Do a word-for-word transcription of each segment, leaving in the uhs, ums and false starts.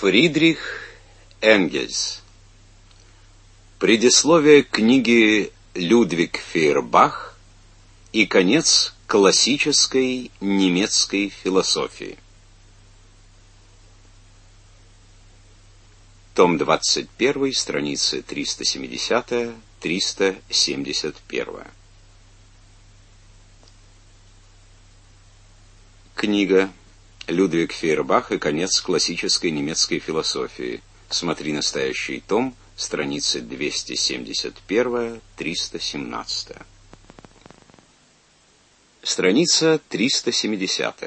Фридрих Энгельс. Предисловие к книге Людвиг Фейербах и конец классической немецкой философии. Том двадцать один, страницы триста семьдесят — триста семьдесят один. Книга Людвиг Фейербах и конец классической немецкой философии. Смотри настоящий том, страницы двести семьдесят один — триста семнадцать. Страница триста семьдесят.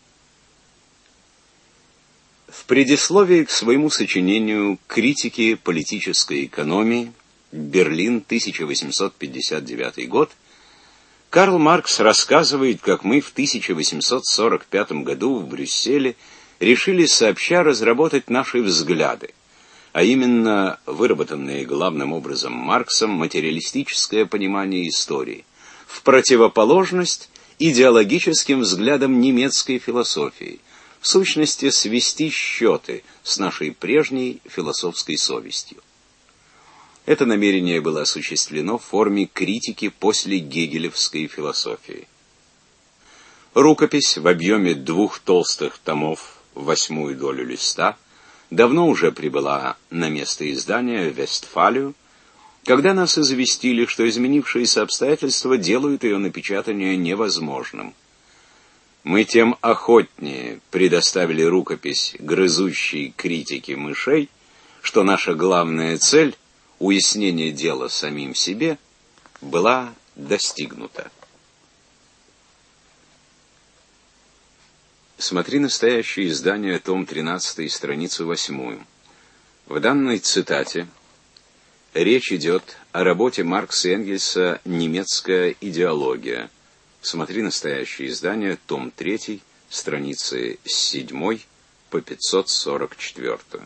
В предисловии к своему сочинению «Критики политической экономии. Берлин, тысяча восемьсот пятьдесят девятый год» Карл Маркс рассказывает, как мы в тысяча восемьсот сорок пятом году в Брюсселе решили сообща разработать наши взгляды, а именно выработанное главным образом Марксом материалистическое понимание истории, в противоположность идеологическим взглядам немецкой философии, в сущности свести счеты с нашей прежней философской совестью. Это намерение было осуществлено в форме критики после гегелевской философии. Рукопись в объеме двух толстых томов, восьмую долю листа, давно уже прибыла на место издания в Вестфалию, когда нас известили, что изменившиеся обстоятельства делают ее напечатание невозможным. Мы тем охотнее предоставили рукопись грызущей критике мышей, что наша главная цель — уяснение дела самим себе была достигнута. Смотри настоящее издание, том тринадцатый, страницу восьмую. В данной цитате речь идет о работе Маркса и Энгельса «Немецкая идеология». Смотри настоящее издание, том третий, страницы с седьмой по пятьсот сорок четвёртую.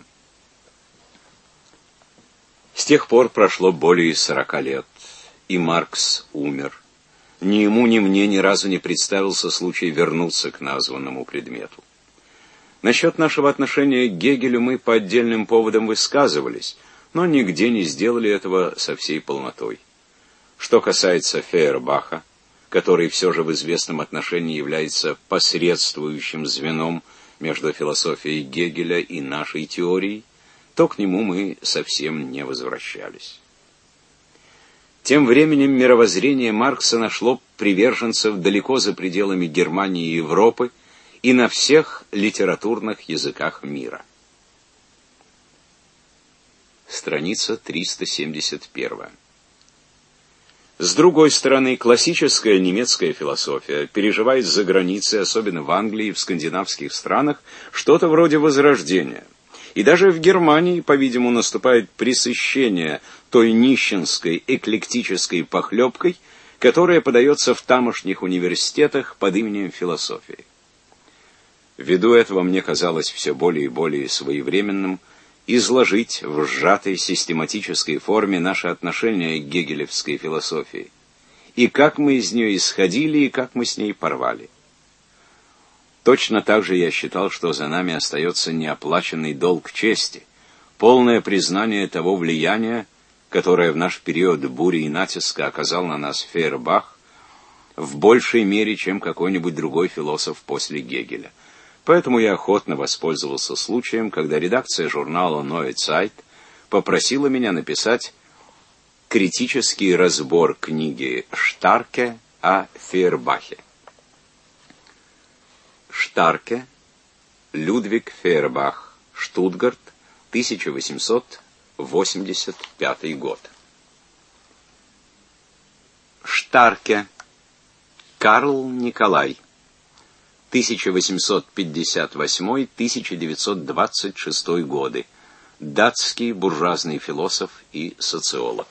С тех пор прошло более сорока лет, и Маркс умер. Ни ему, ни мне ни разу не представился случай вернуться к названному предмету. Насчет нашего отношения к Гегелю мы по отдельным поводам высказывались, но нигде не сделали этого со всей полнотой. Что касается Фейербаха, который все же в известном отношении является посредствующим звеном между философией Гегеля и нашей теорией, то к нему мы совсем не возвращались. Тем временем мировоззрение Маркса нашло приверженцев далеко за пределами Германии и Европы и на всех литературных языках мира. Страница триста семьдесят один. С другой стороны, классическая немецкая философия переживает за границей, особенно в Англии и в скандинавских странах, что-то вроде возрождения. И даже в Германии, по-видимому, наступает пресыщение той нищенской эклектической похлебкой, которая подается в тамошних университетах под именем философии. Ввиду этого мне казалось все более и более своевременным изложить в сжатой систематической форме наше отношение к гегелевской философии, и как мы из нее исходили, и как мы с ней порвали. Точно так же я считал, что за нами остается неоплаченный долг чести, полное признание того влияния, которое в наш период бури и натиска оказал на нас Фейербах, в большей мере, чем какой-нибудь другой философ после Гегеля. Поэтому я охотно воспользовался случаем, когда редакция журнала Neue Zeit попросила меня написать критический разбор книги Штарке о Фейербахе. Штарке, Людвиг Фейербах, Штутгарт, тысяча восемьсот восемьдесят пятый год. Штарке, Карл Николай, тысяча восемьсот пятьдесят восьмой — тысяча девятьсот двадцать шестой годы, датский буржуазный философ и социолог.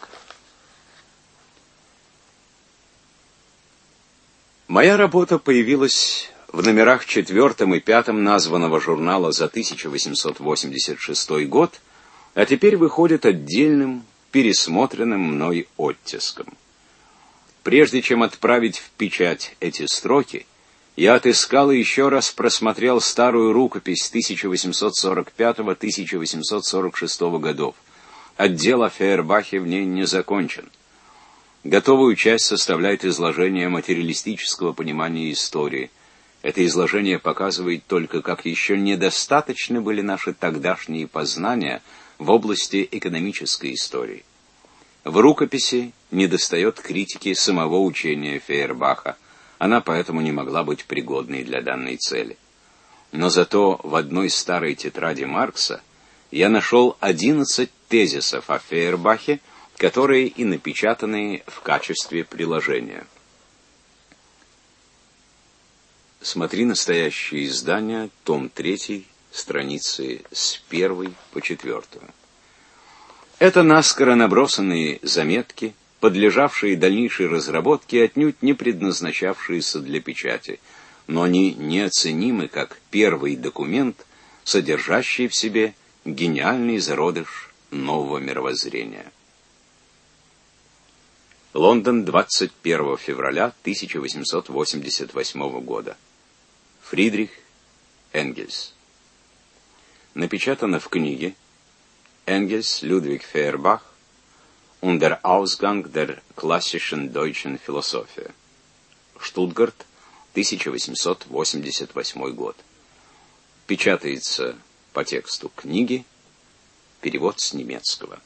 Моя работа появилась в номерах четвертом и пятом названного журнала за тысяча восемьсот восемьдесят шестой год, а теперь выходит отдельным, пересмотренным мной оттиском. Прежде чем отправить в печать эти строки, Я отыскал и еще раз просмотрел старую рукопись тысяча восемьсот сорок пятого — тысяча восемьсот сорок шестого годов. Отдел о Фейербахе в ней не закончен. Готовую часть составляет изложение материалистического понимания истории. Это изложение показывает только, как еще недостаточны были наши тогдашние познания в области экономической истории. В рукописи недостает критики самого учения Фейербаха. Она поэтому не могла быть пригодной для данной цели. Но зато в одной старой тетради Маркса я нашел одиннадцать тезисов о Фейербахе, которые и напечатаны в качестве приложения. Смотри настоящее издание, том третий, страницы с первой по четвертую. Это наскоро набросанные заметки, подлежавшие дальнейшей разработке, отнюдь не предназначавшиеся для печати, но они неоценимы как первый документ, содержащий в себе гениальный зародыш нового мировоззрения. Лондон, двадцать первого февраля тысяча восемьсот восемьдесят восьмого года. Фридрих Энгельс. Напечатано в книге Энгельс Людвиг Фейербах und der Ausgang der klassischen deutschen Philosophie. Штутгарт, тысяча восемьсот восемьдесят восьмой год. Печатается по тексту книги, перевод с немецкого.